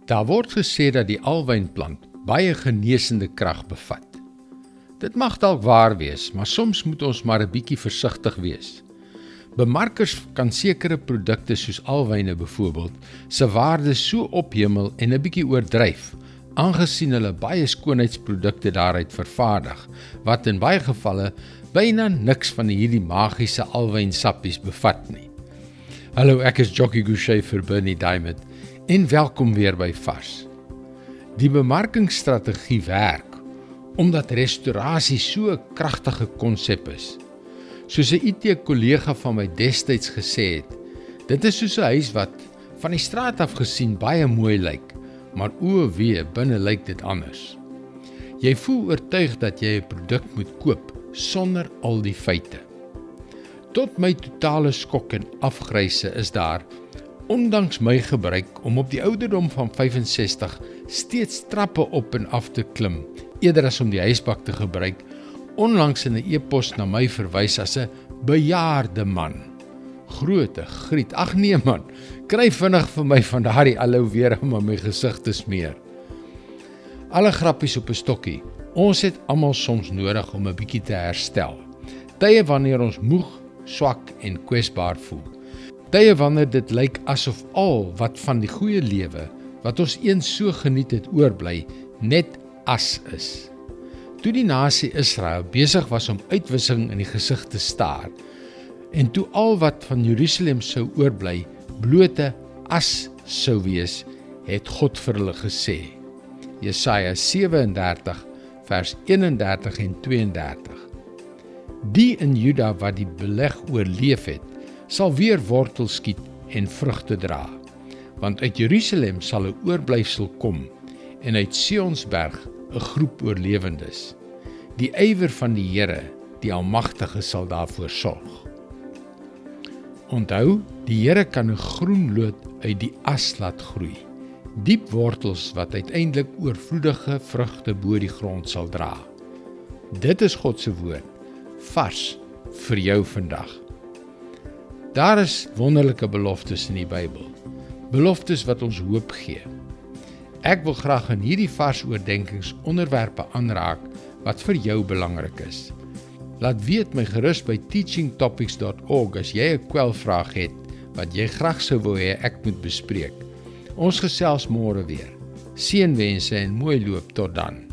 Daar word gesê dat die alwynplant baie genesende krag bevat. Dit mag dalk waar wees, maar soms moet ons maar 'n bietjie versigtig wees. Bemarkers kan sekere produkte soos alwyne byvoorbeeld se waarde so ophemel en 'n bietjie oordryf, aangesien hulle baie skoonheidsprodukte daaruit vervaardig, wat in baie gevalle byna niks van hierdie magiese alwynsappies bevat nie. Hallo, ek is Jockey Gouchee vir Bernie Diamond en welkom weer by Vars. Die bemarkingsstrategie werk omdat restaurasie so 'n kragtige konsep is. Soos 'n IT-kollega van my destyds gesê het, dit is soos 'n huis wat van die straat af gesien baie mooi lyk, maar oowee binne lyk dit anders. Jy voel oortuig dat jy 'n produk moet koop sonder al die feite. Tot my totale skok en afgryse is daar, ondanks my gebruik om op die ouderdom van 65 steeds trappe op en af te klim, eerder as om die huisbak te gebruik, onlangs in 'n e-pos na my verwys as 'n bejaarde man. Grote griet, ag nee man, kry vinnig vir my van daardie aloe vera om aan my gesig te smeer. Alle grappies op 'n stokkie, ons het almal soms nodig om 'n bietjie te herstel. Tye wanneer ons moeg, swak en kwesbaar voel. Tye wanneer dit lyk asof al wat van die goeie lewe, wat ons eens so geniet het oorbly, net as is. Toe die nasie Israel besig was om uitwissing in die gesig te staar, en toe al wat van Jerusalem sou oorbly, blote as sou wees, het God vir hulle gesê. Jesaja 37 vers 31 en 32. Die in Juda wat die beleg oorleef het, sal weer wortel skiet en vrugte dra, want uit Jerusalem sal 'n oorblyfsel kom, en uit Sionsberg 'n groep oorlewendes. Die ywer van die Here, die Almagtige, sal daarvoor sorg. Onthou, die Here kan 'n groen loot uit die as laat groei, diep wortels wat uiteindelik oorvloedige vrugte bo die grond sal dra. Dit is God se woord, vars vir jou vandag. Daar is wonderlike beloftes in die Bybel, beloftes wat ons hoop gee. Ek wil graag in hierdie vars oordenkings onderwerpe aanraak wat vir jou belangrik is. Laat weet my gerus by teachingtopics.org as jy 'n kwelvraag het wat jy graag sou wou hê ek moet bespreek. Ons gesels môre weer. Seënwense en mooi loop tot dan.